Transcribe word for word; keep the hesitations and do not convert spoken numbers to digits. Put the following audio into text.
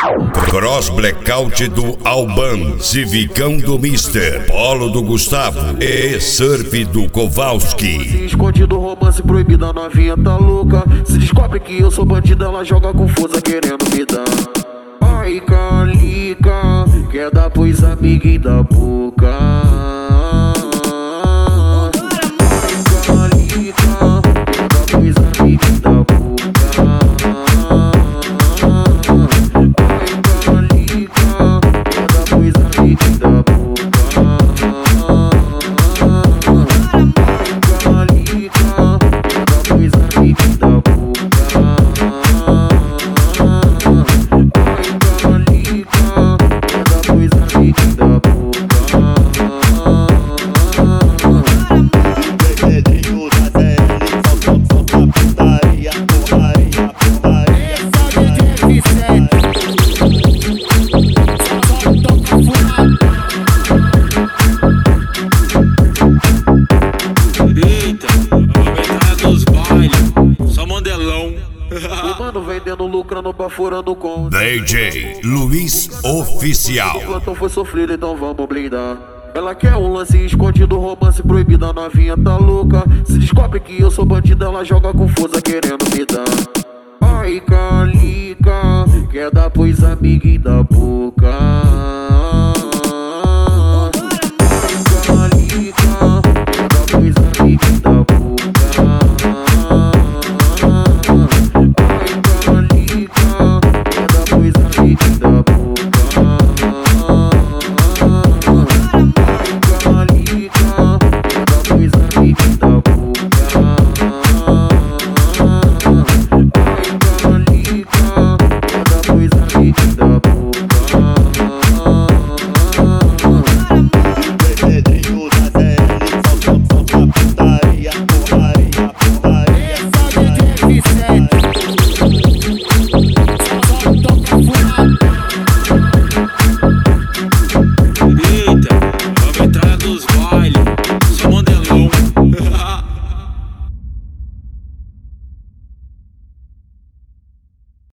Cross Blackout do Alban, Civicão do Mister, Polo do Gustavo e Surf do Kowalski. Se escondido, romance proibido, a novinha tá louca. Se descobre que eu sou bandido, ela joga confusa querendo me dar. Ai, Calica, quer dar pois amiguinho da boca. O mano vendendo, lucrando, baforando com D J Luiz Oficial. O plantão foi sofrido, então vamos blindar. Ela quer um lance escondido, romance proibido, a novinha tá louca. Se descobre que eu sou bandido, ela joga confusa querendo me dar. Ai, Calica, quer dar pois amiguinho da boca.